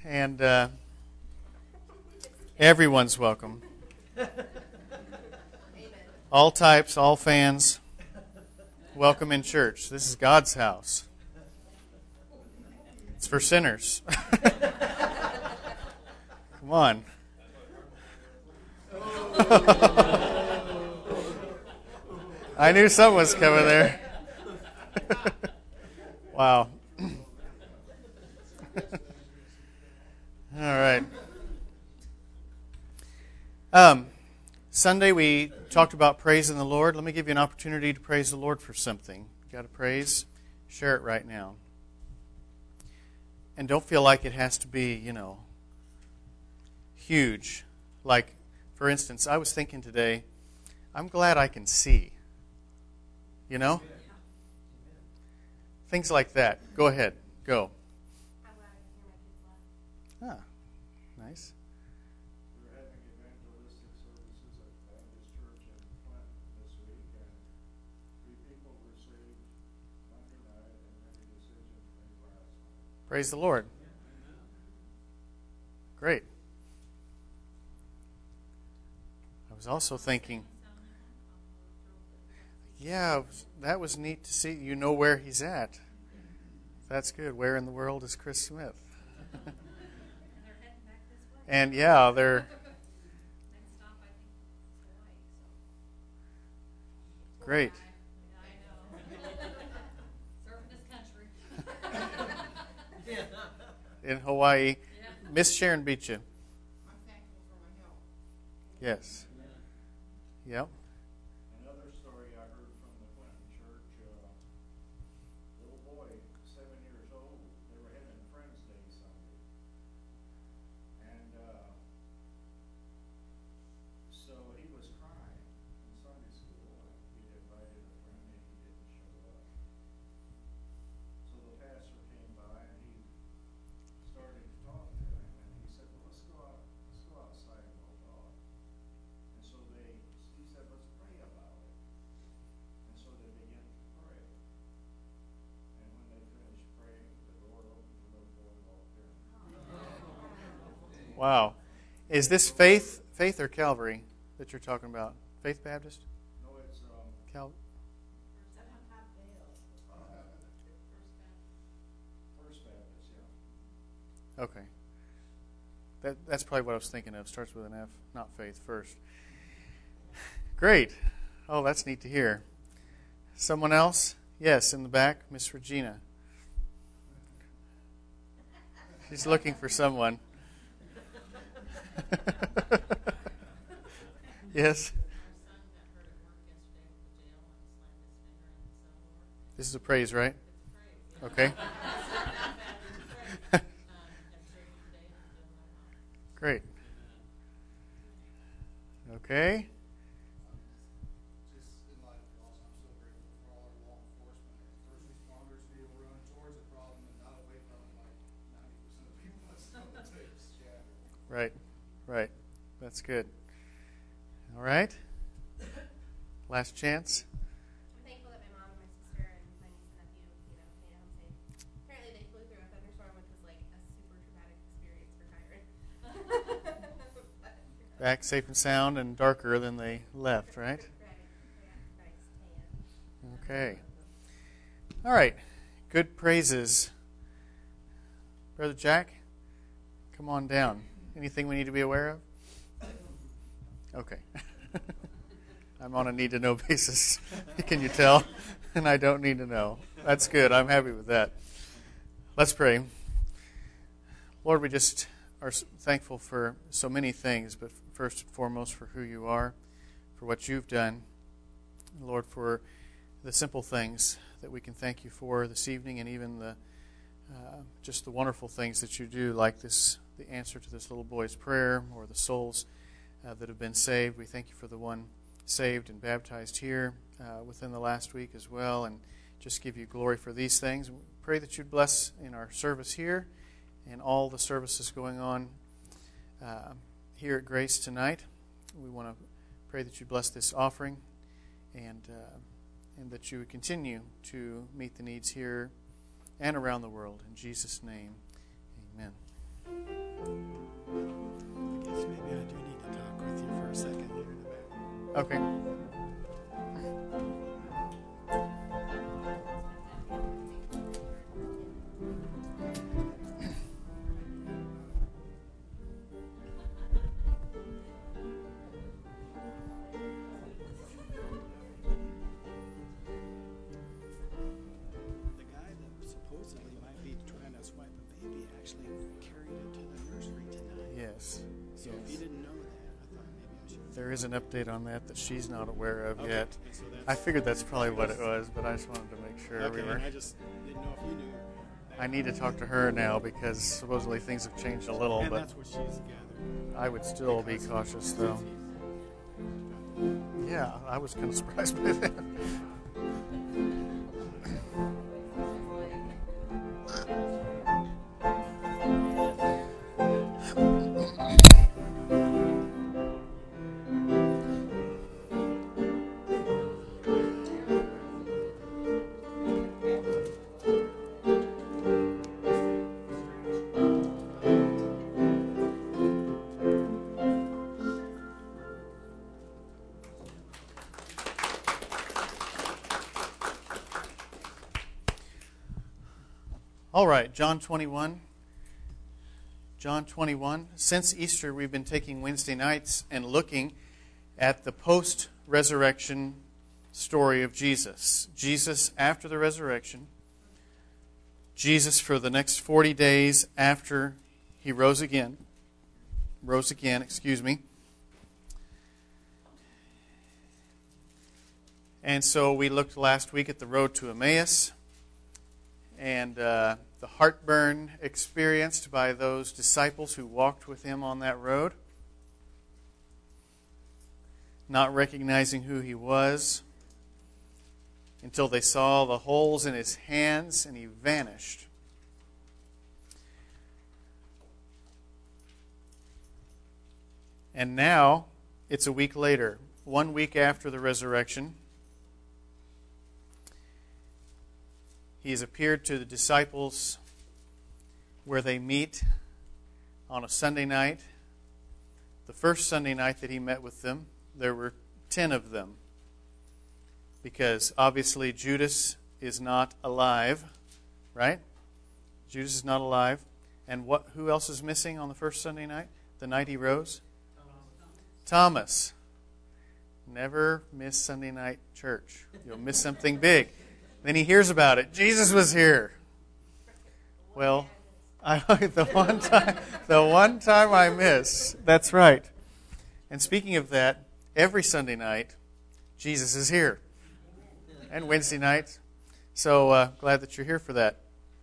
And everyone's welcome. All types, all fans, welcome in church. This is God's house. It's for sinners. Come on. I knew something was coming there. Wow. All right. Sunday we talked about praising the Lord. Let me give you an opportunity to praise the Lord for something. You got to praise? Share it right now. And don't feel like it has to be, huge. Like, for instance, I was thinking today, I'm glad I can see. Things like that. Go ahead. Go. I'm glad I can hear my kids laugh. Ah, nice. We're having evangelistic services at Baptist Church in Clinton this week, and 3 people were saved Monday night and made a decision to make last night. Praise the Lord. Great. I was also thinking, yeah, that was neat to see. You know where he's at. That's good. Where in the world is Chris Smith? And yeah, they're... Great. In Hawaii. Miss Sharon beat you. I'm thankful for my health. Yes. Yep. Another story I heard from the Clinton Church, little boy, 7 years old, they were having Friends Day Sunday. And so he was crying in Sunday school. He'd invited a friend and he didn't show up. So the pastor came by and he started to talk to him, and he said, well, let's go outside and we'll talk. And so he said, let's pray about it. And so they began to pray. And when they finished praying, the door opened, the little boy walked in. Wow. Is this Faith or Calvary that you're talking about? Faith Baptist? No, it's First Baptist, yeah. Okay. That's probably what I was thinking of. Starts with an F, not Faith first. Great. Oh, that's neat to hear. Someone else? Yes, in the back, Miss Regina. She's looking for someone. Yes. This is a praise, right? Okay. Great. Okay. Just in light of loss, I'm so grateful for all our law enforcement and first responders to be able to run towards a problem and not away from it like 90% of people that still takes. Yeah. Right. That's good. All right. Last chance. I'm thankful that my mom and my sister and my niece and nephew, made it home safe. Apparently they flew through a thunderstorm, which was like a super traumatic experience for Kyron. Back safe and sound and darker than they left, right? Right. Yeah, nice tan. Okay. All right. Good praises. Brother Jack, come on down. Anything we need to be aware of? Okay. I'm on a need-to-know basis. Can you tell? And I don't need to know. That's good. I'm happy with that. Let's pray. Lord, we just are thankful for so many things, but first and foremost for who you are, for what you've done. Lord, for the simple things that we can thank you for this evening, and even the just the wonderful things that you do, like the answer to this little boy's prayer, or the souls that have been saved. We thank you for the one saved and baptized here within the last week as well, and just give you glory for these things. We pray that you'd bless in our service here and all the services going on here at Grace tonight. We want to pray that you'd bless this offering and that you would continue to meet the needs here and around the world. In Jesus' name, amen. Okay. The guy that supposedly might be trying to swipe a baby actually carried it to the nursery tonight. Yes. So if you didn't know that, I thought maybe I should. There is an update on that she's not aware of Okay, yet. so I figured that's probably what it was, but I just wanted to make sure Okay, we were. and I just didn't know if you knew. I need to talk to her now because supposedly things have changed a little, And but that's what she's gathered. I would still be cautious though. Yeah, I was kind of surprised by that. All right, John 21. John 21. Since Easter, we've been taking Wednesday nights and looking at the post-resurrection story of Jesus. Jesus after the resurrection. Jesus for the next 40 days after he rose again. And so we looked last week at the road to Emmaus and the heartburn experienced by those disciples who walked with him on that road, not recognizing who he was until they saw the holes in his hands and he vanished. And now it's a week later, 1 week after the resurrection. He has appeared to the disciples where they meet on a Sunday night. The first Sunday night that he met with them, there were 10 of them. Because obviously Judas is not alive, right? Judas is not alive. And who else is missing on the first Sunday night? The night he rose? Thomas. Never miss Sunday night church. You'll miss something big. Then he hears about it. Jesus was here. Well, the one time I miss. That's right. And speaking of that, every Sunday night, Jesus is here. And Wednesday night. So glad that you're here for that.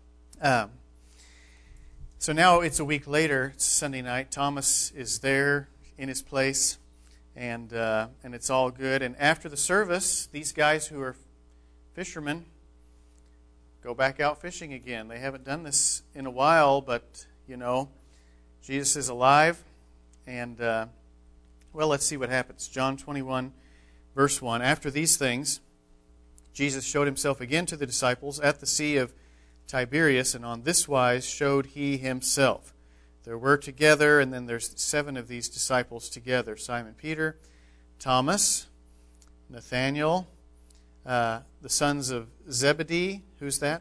So now it's a week later. It's Sunday night. Thomas is there in his place, and it's all good. And after the service, these guys who are fishermen go back out fishing again. They haven't done this in a while, but, Jesus is alive. And, let's see what happens. John 21, verse 1. After these things, Jesus showed himself again to the disciples at the Sea of Tiberias, and on this wise showed he himself. There were together, and then there's 7 of these disciples together. Simon Peter, Thomas, Nathanael, the sons of Zebedee. Who's that?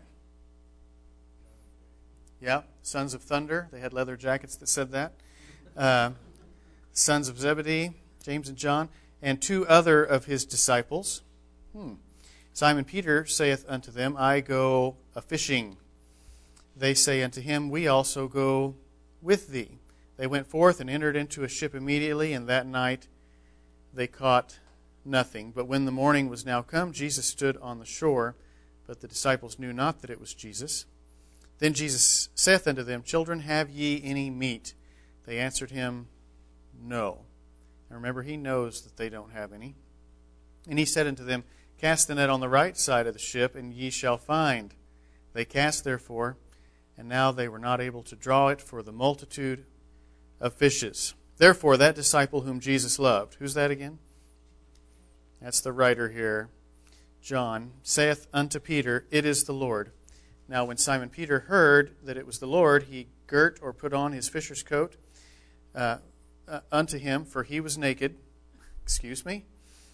Yeah, sons of thunder. They had leather jackets that said that. Sons of Zebedee, James and John, and 2 other of his disciples. Simon Peter saith unto them, I go a-fishing. They say unto him, We also go with thee. They went forth and entered into a ship immediately, and that night they caught nothing. But when the morning was now come, Jesus stood on the shore, but the disciples knew not that it was Jesus. Then Jesus saith unto them, Children, have ye any meat? They answered him, No. And remember, he knows that they don't have any. And he said unto them, Cast the net on the right side of the ship, and ye shall find. They cast therefore, and now they were not able to draw it for the multitude of fishes. Therefore that disciple whom Jesus loved, who's that again? That's the writer here, John, saith unto Peter, It is the Lord. Now when Simon Peter heard that it was the Lord, he girt or put on his fisher's coat unto him, for he was naked.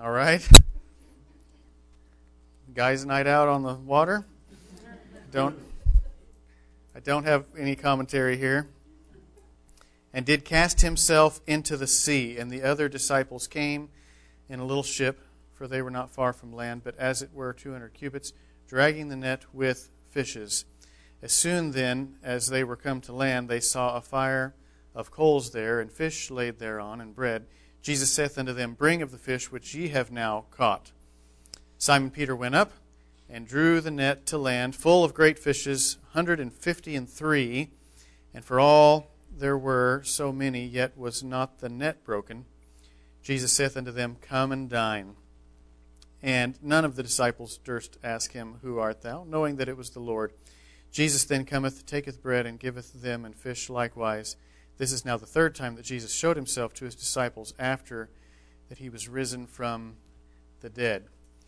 All right. Guys' night out on the water. I don't have any commentary here. And did cast himself into the sea, and the other disciples came in a little ship, for they were not far from land, but as it were 200 cubits, dragging the net with fishes. As soon then as they were come to land, they saw a fire of coals there, and fish laid thereon, and bread. Jesus saith unto them, Bring of the fish which ye have now caught. Simon Peter went up, and drew the net to land, full of great fishes, 153, and for all there were so many, yet was not the net broken. Jesus saith unto them, Come and dine. And none of the disciples durst ask him, Who art thou? Knowing that it was the Lord. Jesus then cometh, taketh bread, and giveth them, and fish likewise. This is now the third time that Jesus showed himself to his disciples after that he was risen from the dead.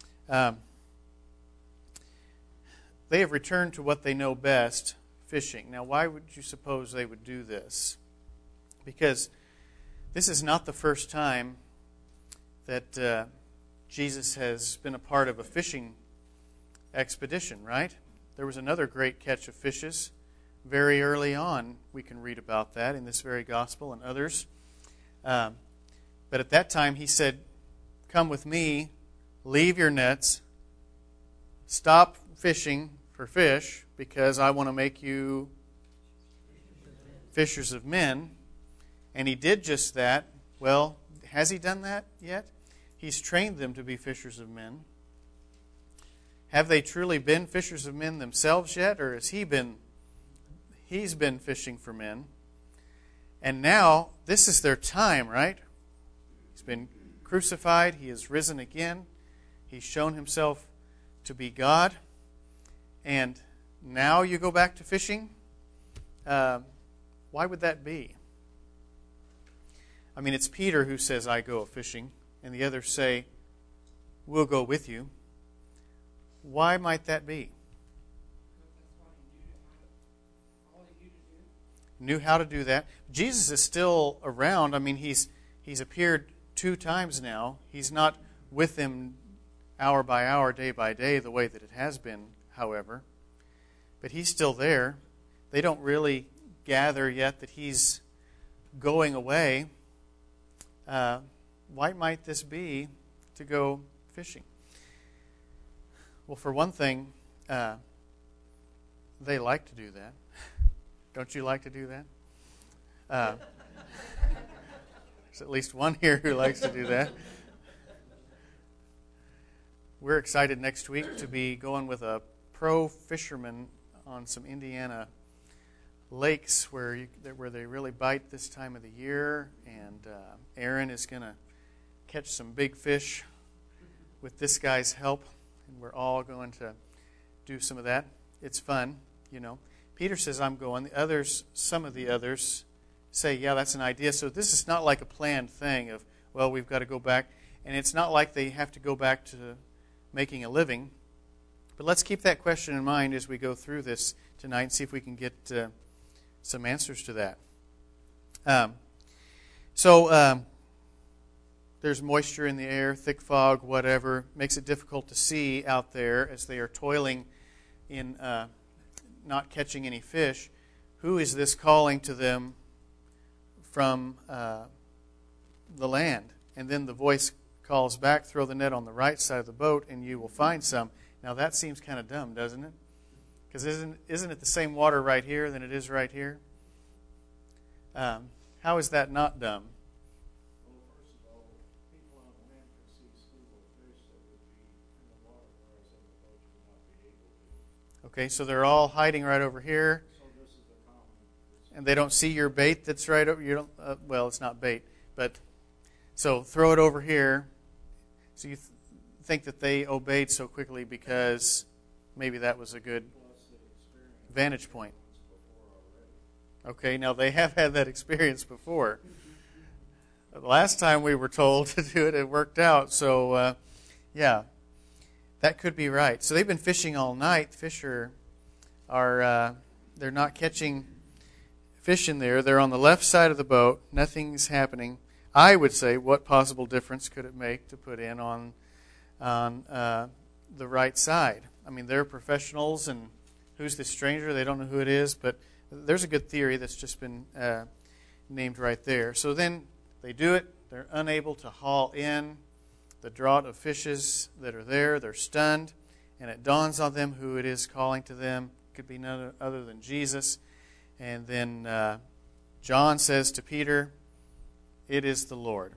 They have returned to what they know best, fishing. Now, why would you suppose they would do this? Because this is not the first time that Jesus has been a part of a fishing expedition, right? There was another great catch of fishes very early on. We can read about that in this very gospel and others. But at that time, he said, Come with me, leave your nets, stop fishing for fish, because I want to make you fishers of men. And he did just that. Well, has he done that yet? He's trained them to be fishers of men. Have they truly been fishers of men themselves yet, or has he's been fishing for men? And now, this is their time, right? He's been crucified. He is risen again. He's shown himself to be God. And now you go back to fishing? Why would that be? I mean, it's Peter who says, I go fishing, and the others say, we'll go with you. Why might that be? Knew how to do that. Jesus is still around. I mean, he's appeared 2 times now. He's not with them hour by hour, day by day, the way that it has been, however. But he's still there. They don't really gather yet that he's going away. Why might this be to go fishing? Well, for one thing, they like to do that. Don't you like to do that? There's at least one here who likes to do that. We're excited next week to be going with a pro fisherman on some Indiana lakes where they really bite this time of the year. And Aaron is going to catch some big fish with this guy's help. And we're all going to do some of that. It's fun, you know. Peter says, I'm going. Some of the others say, yeah, that's an idea. So this is not like a planned thing of, well, we've got to go back. And it's not like they have to go back to making a living. But let's keep that question in mind as we go through this tonight and see if we can get some answers to that. There's moisture in the air, thick fog, whatever. Makes it difficult to see out there as they are toiling in not catching any fish. Who is this calling to them from the land? And then the voice calls back, throw the net on the right side of the boat and you will find some. Now that seems kind of dumb, doesn't it? Because isn't it the same water right here than it is right here? How is that not dumb? Well, first of all, people on land could see school of fish that would be in the water, whereas in the boat you would not be able to. Okay, so they're all hiding right over here. So this is the common. And they don't see your bait that's right over. You don't. Well, it's not bait, but so throw it over here. So you think that they obeyed so quickly because maybe that was a good vantage point. Okay, now they have had that experience before. The last time we were told to do it, it worked out. So, yeah, that could be right. So they've been fishing all night. Fish are they're not catching fish in there. They're on the left side of the boat. Nothing's happening. I would say, what possible difference could it make to put in on the right side? I mean, they're professionals, and who's this stranger? They don't know who it is, but there's a good theory that's just been named right there. So then they do it. They're unable to haul in the draught of fishes that are there. They're stunned, and it dawns on them who it is calling to them. It could be none other than Jesus. And then John says to Peter, "It is the Lord."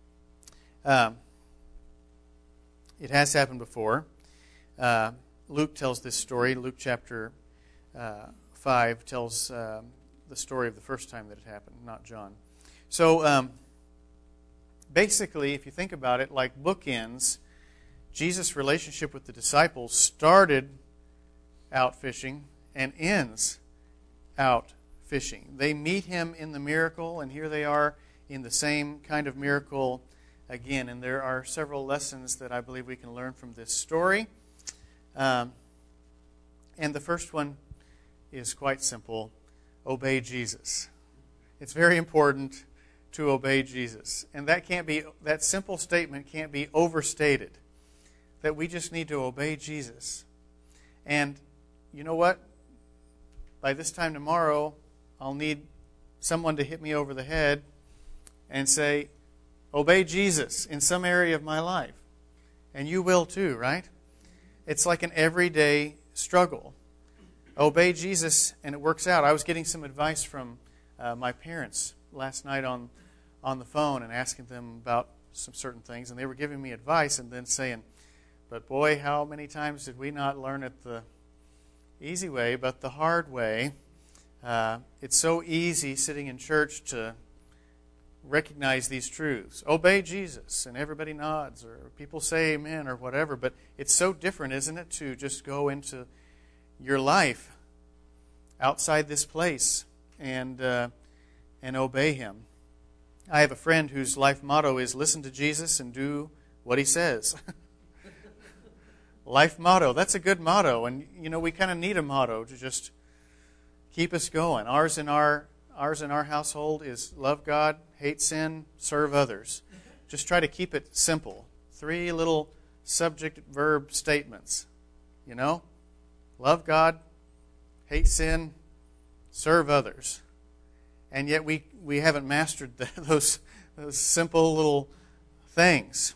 It has happened before. Luke tells this story. Luke chapter 5 tells the story of the first time that it happened, not John. So basically, if you think about it, like bookends, Jesus' relationship with the disciples started out fishing and ends out fishing. They meet him in the miracle, and here they are in the same kind of miracle again. And there are several lessons that I believe we can learn from this story. And the first one is quite simple. Obey Jesus. It's very important to obey Jesus. And that simple statement can't be overstated. That we just need to obey Jesus. And you know what? By this time tomorrow, I'll need someone to hit me over the head and say, obey Jesus in some area of my life. And you will too, right? It's like an everyday struggle. Obey Jesus, and it works out. I was getting some advice from my parents last night on the phone and asking them about some certain things, and they were giving me advice and then saying, but boy, how many times did we not learn it the easy way, but the hard way? It's so easy sitting in church to recognize these truths. Obey Jesus, and everybody nods, or people say amen, or whatever, but it's so different, isn't it, to just go into your life outside this place and obey Him. I have a friend whose life motto is listen to Jesus and do what He says. Life motto. That's a good motto, and we kind of need a motto to just keep us going. Ours in our household is love God, hate sin, serve others. Just try to keep it simple. 3 little subject-verb statements. Love God, hate sin, serve others. And yet we haven't mastered those simple little things.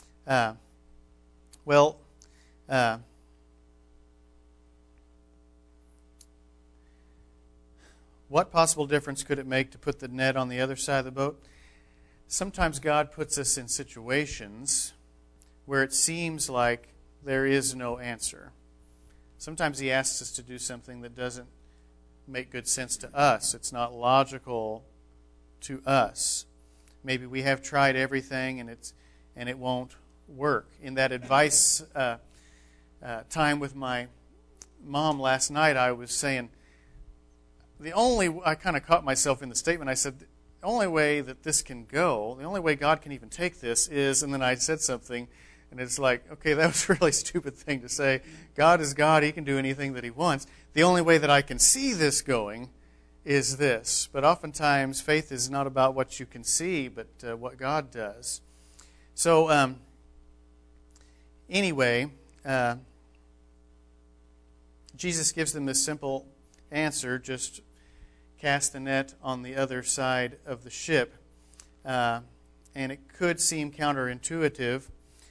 What possible difference could it make to put the net on the other side of the boat? Sometimes God puts us in situations where it seems like there is no answer. Sometimes He asks us to do something that doesn't make good sense to us. It's not logical to us. Maybe we have tried everything and it won't work. In that advice time with my mom last night, I was saying, I kind of caught myself in the statement. I said, the only way that this can go, the only way God can even take this is, and then I said something, and it's like, okay, that was a really stupid thing to say. God is God. He can do anything that He wants. The only way that I can see this going is this. But oftentimes, faith is not about what you can see, but what God does. So, anyway, Jesus gives them this simple answer, just cast the net on the other side of the ship. And it could seem counterintuitive,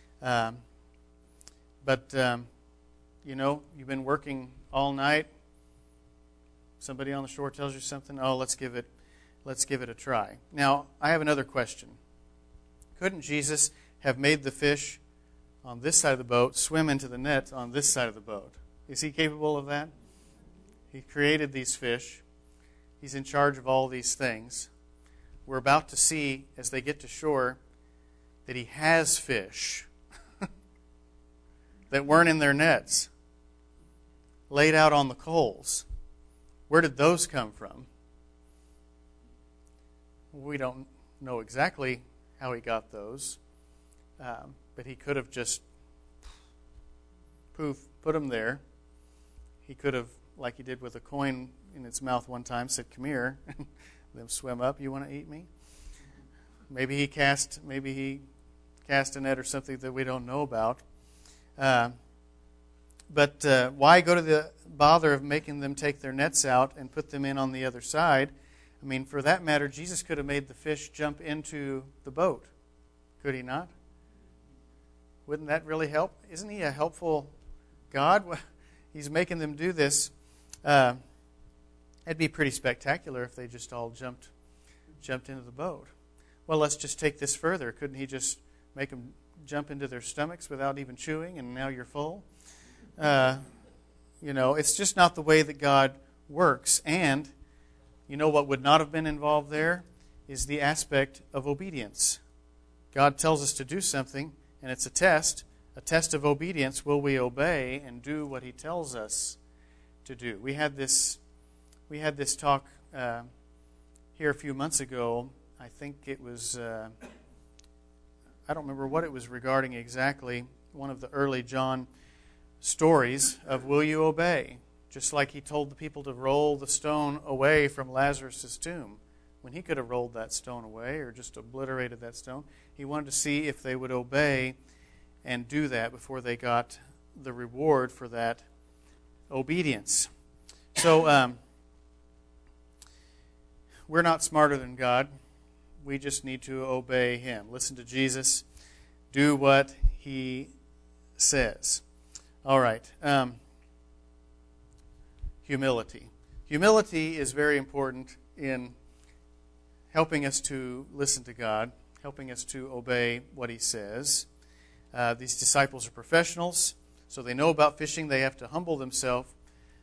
but you've been working all night. Somebody on the shore tells you something. Oh, let's give it a try. Now, I have another question. Couldn't Jesus have made the fish on this side of the boat swim into the net on this side of the boat? Is He capable of that? He created these fish. He's in charge of all these things. We're about to see, as they get to shore, that He has fish that weren't in their nets, laid out on the coals. Where did those come from? We don't know exactly how He got those, but He could have just put them there. He could have, like He did with a coin in its mouth one time, said, "Come here," and them swim up. "You want to eat me?" Maybe he cast a net or something that we don't know about. But why go to the bother of making them take their nets out and put them in on the other side? I mean, for that matter, Jesus could have made the fish jump into the boat. Could he not? Wouldn't that really help? Isn't he a helpful God? He's making them do this. It'd be pretty spectacular if they just all jumped into the boat. Well, let's just take this further. Couldn't he just make them jump into their stomachs without even chewing, and now you're full? It's just not the way that God works. And you know what would not have been involved there is the aspect of obedience. God tells us to do something, and it's a test of obedience. Will we obey and do what He tells us to do? We had this talk here a few months ago. I think it was, I don't remember what it was regarding exactly, one of the early John stories of will you obey? Just like He told the people to roll the stone away from Lazarus' tomb. When He could have rolled that stone away or just obliterated that stone, He wanted to see if they would obey and do that before they got the reward for that obedience. So, we're not smarter than God. We just need to obey Him. Listen to Jesus. Do what He says. All right. Humility. Humility is very important in helping us to listen to God, helping us to obey what He says. These disciples are professionals, so they know about fishing. They have to humble themselves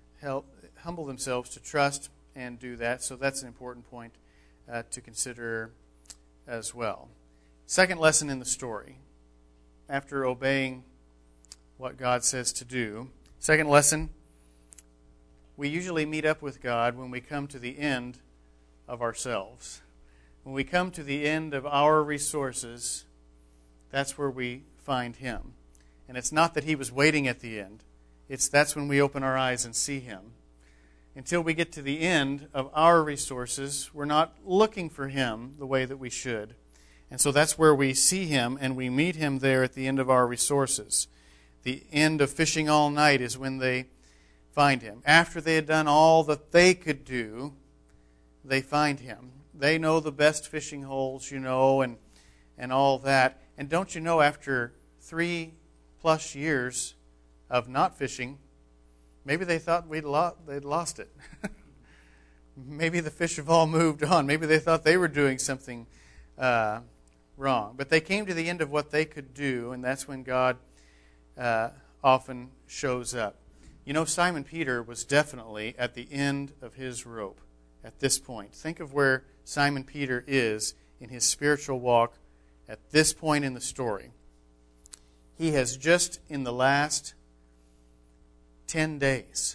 to trust and do that. So that's an important point to consider as well. Second lesson in the story, after obeying what God says to do. Second lesson, we usually meet up with God when we come to the end of ourselves. When we come to the end of our resources, that's where we find Him. And it's not that He was waiting at the end. That's when we open our eyes and see Him. Until we get to the end of our resources, we're not looking for Him the way that we should. And so that's where we see Him, and we meet Him there at the end of our resources. The end of fishing all night is when they find Him. After they had done all that they could do, they find Him. They know the best fishing holes, and all that. And don't you know, after 3+ years of not fishing, maybe they thought they'd lost it. Maybe the fish have all moved on. Maybe they thought they were doing something wrong. But they came to the end of what they could do, and that's when God often shows up. Simon Peter was definitely at the end of his rope at this point. Think of where Simon Peter is in his spiritual walk at this point in the story. He has just in the last 10 days,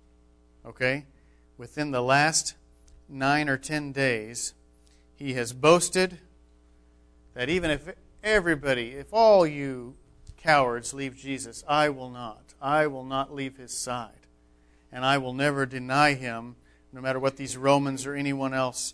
within the last 9 or 10 days, he has boasted that even if all you cowards leave Jesus, I will not. I will not leave His side. And I will never deny Him, no matter what these Romans or anyone else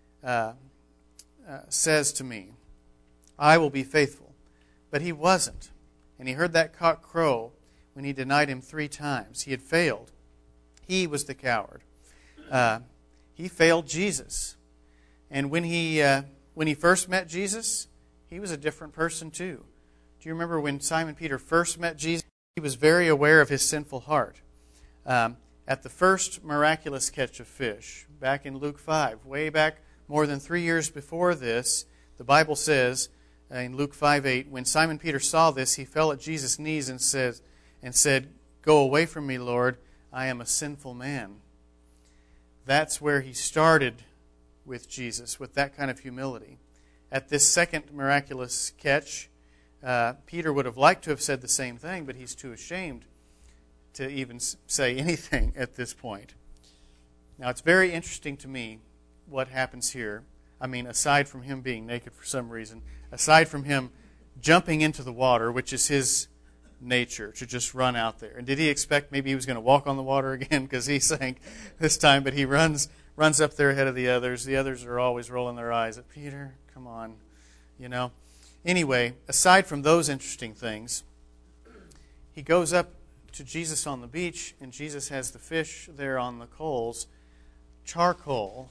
says to me. I will be faithful. But he wasn't. And he heard that cock crow when he denied Him 3 times. He had failed. He was the coward. He failed Jesus. And when he first met Jesus, he was a different person too. Do you remember when Simon Peter first met Jesus? He was very aware of his sinful heart. At the first miraculous catch of fish, back in Luke 5, way back more than 3 years before this, the Bible says in Luke 5:8, when Simon Peter saw this, he fell at Jesus' knees and said, "Go away from me, Lord, I am a sinful man." That's where he started with Jesus, with that kind of humility. At this second miraculous catch, Peter would have liked to have said the same thing, but he's too ashamed to even say anything at this point. Now, it's very interesting to me what happens here. I mean, aside from him being naked for some reason, aside from him jumping into the water, which is his nature, to just run out there. And did he expect maybe he was going to walk on the water again because he sank this time? But he runs up there ahead of the others. The others are always rolling their eyes at Peter. Come on. you know. Anyway, aside from those interesting things, he goes up to Jesus on the beach, and Jesus has the fish there on the coals. Charcoal.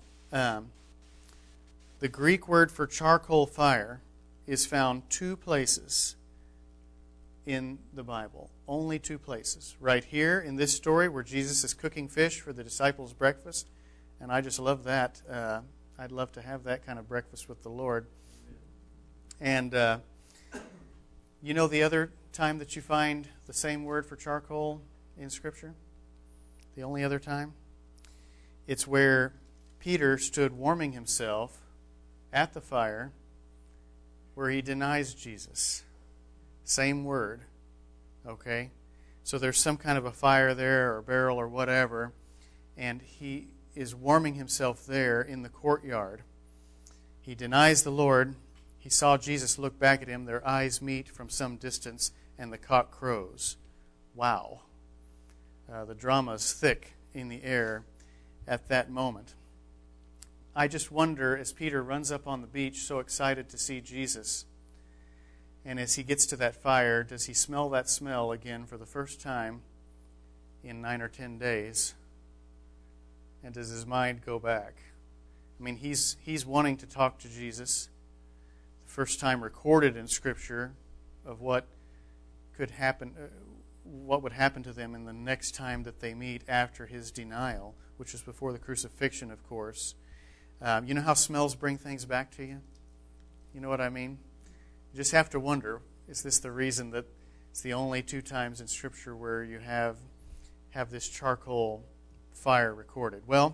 The Greek word for charcoal fire is found 2 places in the Bible. Only 2 places. Right here in this story where Jesus is cooking fish for the disciples' breakfast. And I just love that. I'd love to have that kind of breakfast with the Lord. And you know the other time that you find the same word for charcoal in Scripture? The only other time? It's where Peter stood warming himself at the fire where he denies Jesus. Same word. Okay? So there's some kind of a fire there or barrel or whatever, and he is warming himself there in the courtyard. He denies the Lord. He saw Jesus look back at him. Their eyes meet from some distance, and the cock crows. Wow. The drama is thick in the air at that moment. I just wonder, as Peter runs up on the beach, so excited to see Jesus, and as he gets to that fire, does he smell that smell again for the first time in 9 or 10 days? And does his mind go back? I mean, he's wanting to talk to Jesus. The first time recorded in Scripture of what could happen, what would happen to them in the next time that they meet after his denial, which was before the crucifixion, of course. You know how smells bring things back to you? You know what I mean? You just have to wonder, is this the reason that it's the only 2 times in Scripture where you have this charcoal fire recorded? Well,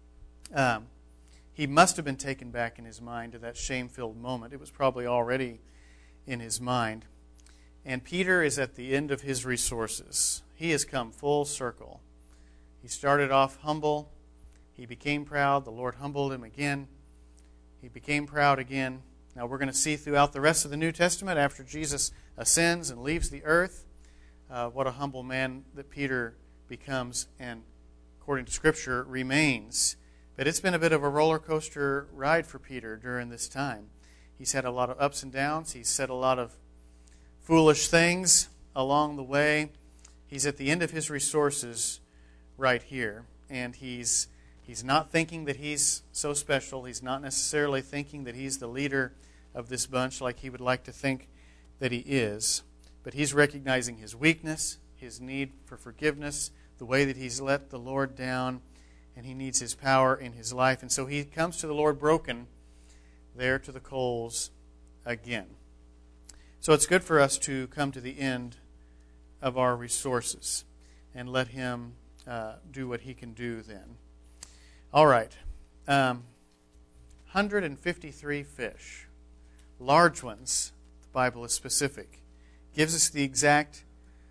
he must have been taken back in his mind to that shame-filled moment. It was probably already in his mind. And Peter is at the end of his resources. He has come full circle. He started off humble. He became proud. The Lord humbled him again. He became proud again. Now we're going to see throughout the rest of the New Testament, after Jesus ascends and leaves the earth, what a humble man that Peter becomes and, according to Scripture, remains. But it's been a bit of a roller coaster ride for Peter during this time. He's had a lot of ups and downs. He's said a lot of foolish things along the way. He's at the end of his resources right here. And he's not thinking that he's so special. He's not necessarily thinking that he's the leader of this bunch like he would like to think that he is. But he's recognizing his weakness, his need for forgiveness, the way that he's let the Lord down, and he needs his power in his life. And so he comes to the Lord broken there to the coals again. So it's good for us to come to the end of our resources and let him do what he can do then. All right. 153 fish. Large ones. The Bible is specific. Gives us the exact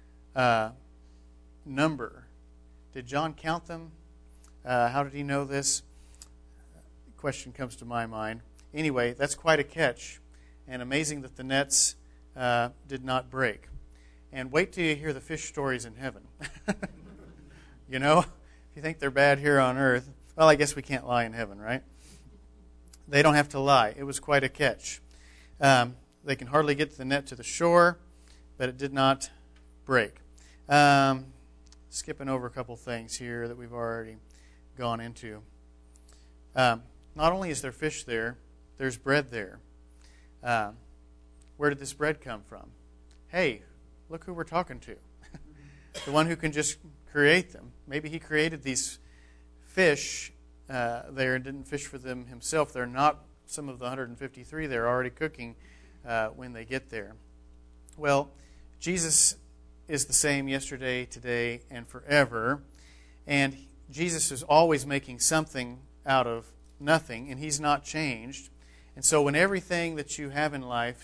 number. Did John count them? How did he know this? Question comes to my mind. Anyway, that's quite a catch. And amazing that the nets did not break. And wait till you hear the fish stories in heaven. You know, if you think they're bad here on earth, well, I guess we can't lie in heaven, right? They don't have to lie. It was quite a catch. They can hardly get the net to the shore, but it did not break. Skipping over a couple things here that we've already gone into. Not only is there fish there, there's bread there. Where did this bread come from? Hey, look who we're talking to. The one who can just create them. Maybe he created these fish there and didn't fish for them himself. They're not some of the 153. They're already cooking when they get there. Well, Jesus is the same yesterday, today, and forever. And Jesus is always making something out of nothing, and he's not changed. And so when everything that you have in life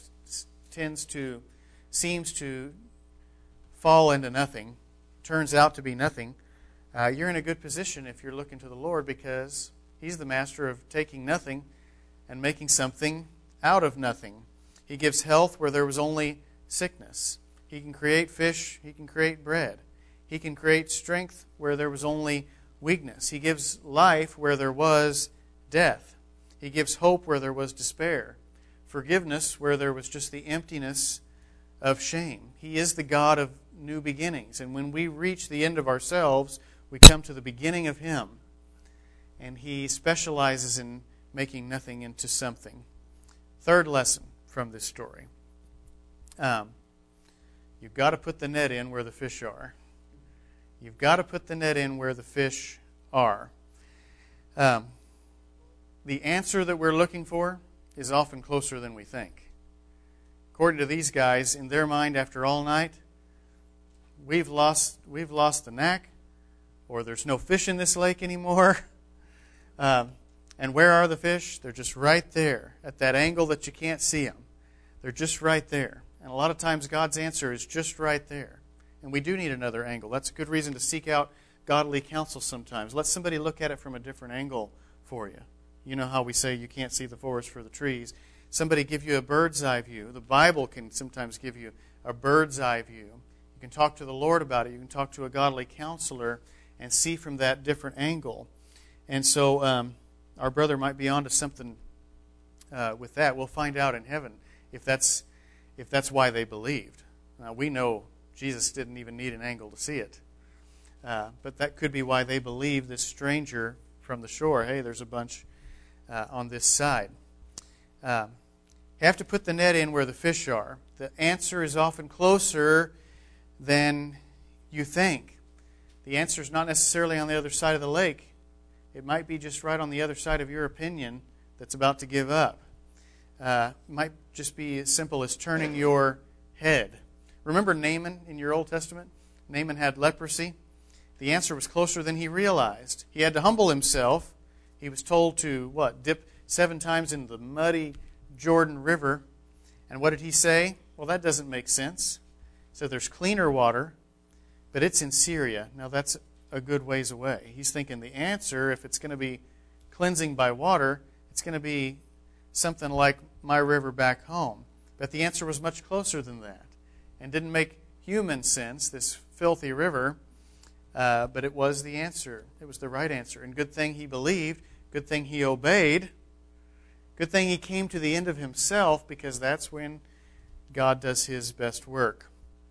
seems to fall into nothing, turns out to be nothing, you're in a good position if you're looking to the Lord, because he's the master of taking nothing and making something out of nothing. He gives health where there was only sickness. He can create fish. He can create bread. He can create strength where there was only weakness. He gives life where there was death. He gives hope where there was despair. forgiveness where there was just the emptiness of shame. He is the God of new beginnings. And when we reach the end of ourselves, we come to the beginning of Him. And He specializes in making nothing into something. Third lesson from this story. You've got to put the net in where the fish are. You've got to put the net in where the fish are. The answer that we're looking for is often closer than we think. According to these guys, in their mind, after all night, we've lost the knack, or there's no fish in this lake anymore. And where are the fish? They're just right there at that angle that you can't see them. They're just right there. And a lot of times God's answer is just right there. And we do need another angle. That's a good reason to seek out godly counsel sometimes. Let somebody look at it from a different angle for you. You know how we say you can't see the forest for the trees. Somebody give you a bird's eye view. The Bible can sometimes give you a bird's eye view. You can talk to the Lord about it. You can talk to a godly counselor and see from that different angle. And so our brother might be onto something with that. We'll find out in heaven if that's why they believed. Now, we know Jesus didn't even need an angle to see it. But that could be why they believed this stranger from the shore. Hey, there's a bunch on this side. You have to put the net in where the fish are. The answer is often closer than you think. The answer is not necessarily on the other side of the lake. It might be just right on the other side of your opinion that's about to give up. It might just be as simple as turning your head. Remember Naaman in your Old Testament? Naaman had leprosy. The answer was closer than he realized. He had to humble himself. He was told to, dip 7 times in the muddy Jordan River. And what did he say? Well, that doesn't make sense. So there's cleaner water, but it's in Syria. Now that's a good ways away. He's thinking the answer, if it's going to be cleansing by water, it's going to be something like my river back home. But the answer was much closer than that and didn't make human sense, this filthy river, but it was the answer. It was the right answer. And good thing he believed, good thing he obeyed, good thing he came to the end of himself, because that's when God does His best work.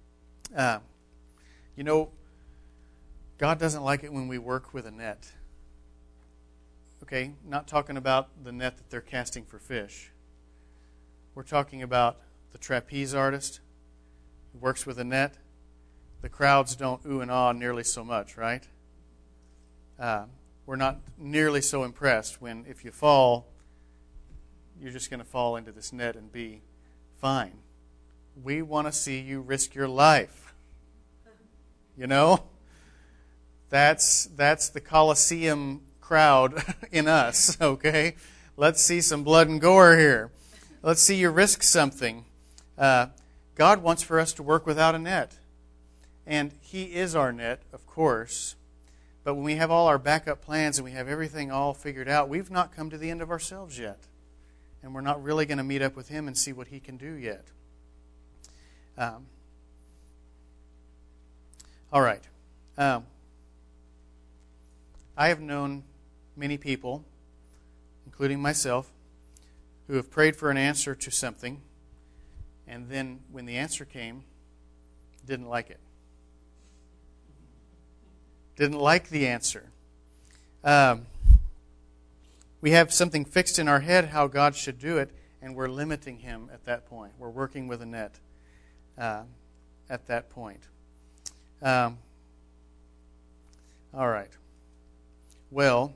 God doesn't like it when we work with a net. Okay, not talking about the net that they're casting for fish. We're talking about the trapeze artist who works with a net. The crowds don't ooh and ah nearly so much, right? We're not nearly so impressed when if you fall, you're just going to fall into this net and be fine. We want to see you risk your life. You know? That's the Colosseum crowd in us, okay? Let's see some blood and gore here. Let's see you risk something. God wants for us to work without a net. And He is our net, of course. But when we have all our backup plans and we have everything all figured out, we've not come to the end of ourselves yet. And we're not really going to meet up with Him and see what He can do yet. All right. I have known many people, including myself, who have prayed for an answer to something, and then when the answer came, didn't like it. Didn't like the answer. We have something fixed in our head how God should do it, and we're limiting Him at that point. We're working with a net at that point. All right. Well,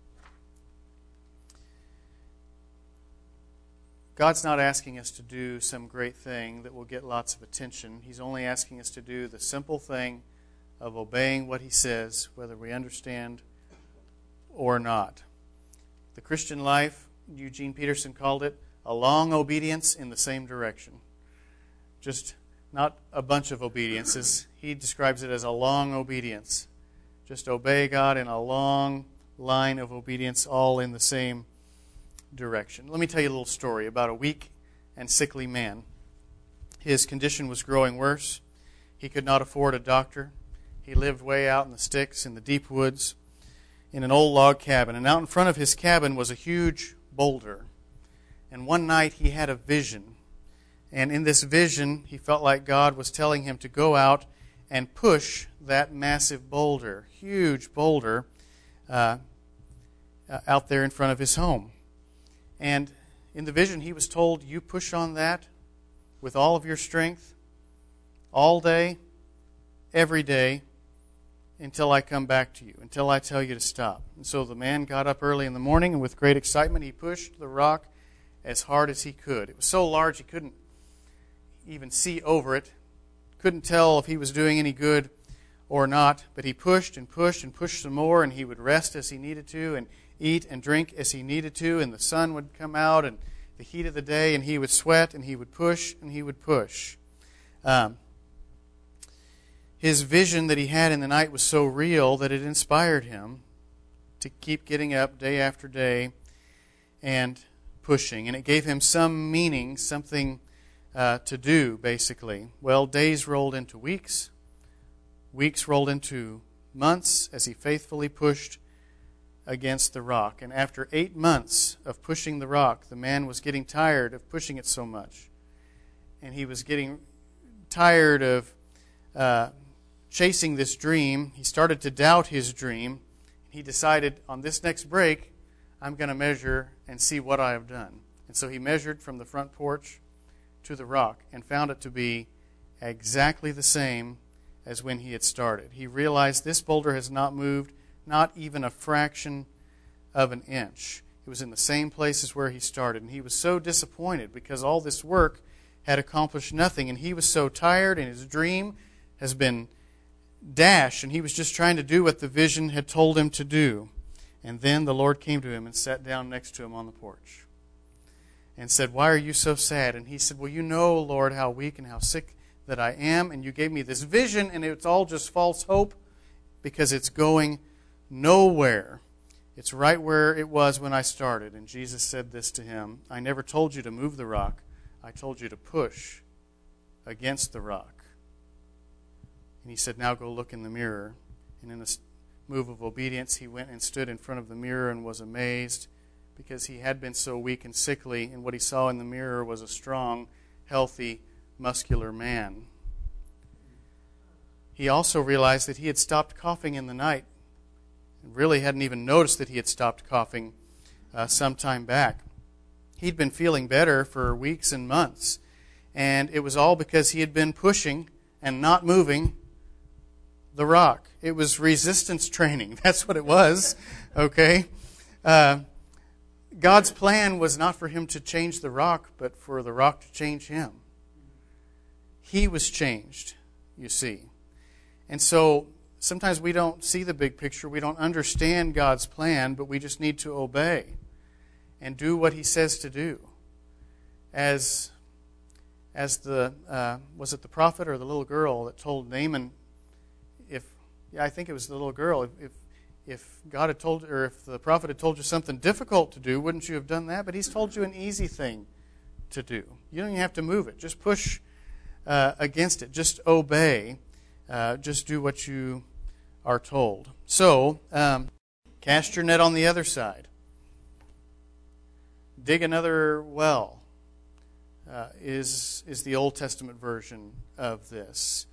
God's not asking us to do some great thing that will get lots of attention. He's only asking us to do the simple thing of obeying what He says, whether we understand or not. The Christian life, Eugene Peterson called it, a long obedience in the same direction. Just not a bunch of obediences. He describes it as a long obedience. Just obey God in a long line of obedience, all in the same direction. Let me tell you a little story about a weak and sickly man. His condition was growing worse. He could not afford a doctor. He lived way out in the sticks, in the deep woods, in an old log cabin. And out in front of his cabin was a huge boulder. And one night he had a vision. And in this vision, he felt like God was telling him to go out and push that massive boulder, huge boulder, out there in front of his home. And in the vision, he was told, you push on that with all of your strength, all day, every day, until I come back to you, until I tell you to stop. And so the man got up early in the morning, and with great excitement, he pushed the rock as hard as he could. It was so large he couldn't even see over it, couldn't tell if he was doing any good or not, but he pushed and pushed and pushed some more, and he would rest as he needed to and eat and drink as he needed to, and the sun would come out and the heat of the day, and he would sweat and he would push and he would push. His vision that he had in the night was so real that it inspired him to keep getting up day after day and pushing, and it gave him some meaning, something to do, basically. Well, days rolled into weeks. Weeks rolled into months as he faithfully pushed against the rock. And after 8 months of pushing the rock, the man was getting tired of pushing it so much. And he was getting tired of chasing this dream. He started to doubt his dream. He decided, on this next break, I'm going to measure and see what I have done. And so he measured from the front porch to the rock and found it to be exactly the same as when he had started. He realized this boulder has not moved, not even a fraction of an inch. It was in the same place as where he started. And he was so disappointed because all this work had accomplished nothing. And he was so tired, and his dream has been dashed, and he was just trying to do what the vision had told him to do. And then the Lord came to him and sat down next to him on the porch and said, why are you so sad? And he said, well, you know, Lord, how weak and how sick that I am, and you gave me this vision, and it's all just false hope because it's going nowhere. It's right where it was when I started. And Jesus said this to him, I never told you to move the rock. I told you to push against the rock. And he said, now go look in the mirror. And in a move of obedience, he went and stood in front of the mirror and was amazed because he had been so weak and sickly, and what he saw in the mirror was a strong, healthy, muscular man. He also realized that he had stopped coughing in the night and really hadn't even noticed that he had stopped coughing some time back. He'd been feeling better for weeks and months, and it was all because he had been pushing and not moving the rock. It was resistance training. That's what it was, okay? God's plan was not for him to change the rock, but for the rock to change him. He was changed, you see. And so sometimes we don't see the big picture. We don't understand God's plan, but we just need to obey and do what he says to do. As the was it the prophet or the little girl that told Naaman, I think it was the little girl, if God had told, or if the prophet had told you something difficult to do, wouldn't you have done that? But he's told you an easy thing to do. You don't even have to move it. Just push against it. Just obey. Just do what you are told. So, cast your net on the other side. Dig another well is the Old Testament version of this.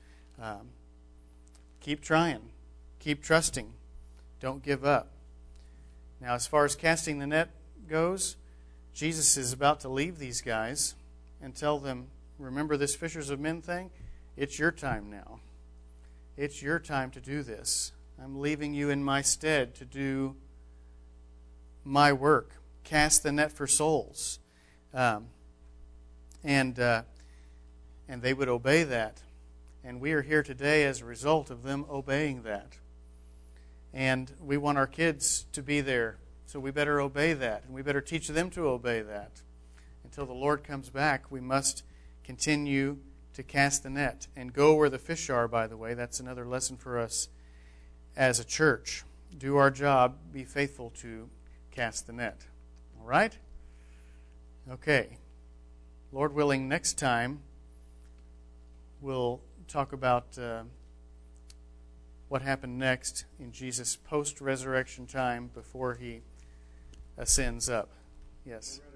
Keep trying. Keep trusting. Don't give up. Now, as far as casting the net goes, Jesus is about to leave these guys and tell them, remember this fishers of men thing? It's your time now. It's your time to do this. I'm leaving you in my stead to do my work. Cast the net for souls. And they would obey that. And we are here today as a result of them obeying that. And we want our kids to be there, so we better obey that. And we better teach them to obey that. Until the Lord comes back, we must continue to cast the net. And go where the fish are, by the way. That's another lesson for us as a church. Do our job. Be faithful to cast the net. All right? Okay. Lord willing, next time we'll talk about what happened next in Jesus' post-resurrection time before he ascends up. Yes?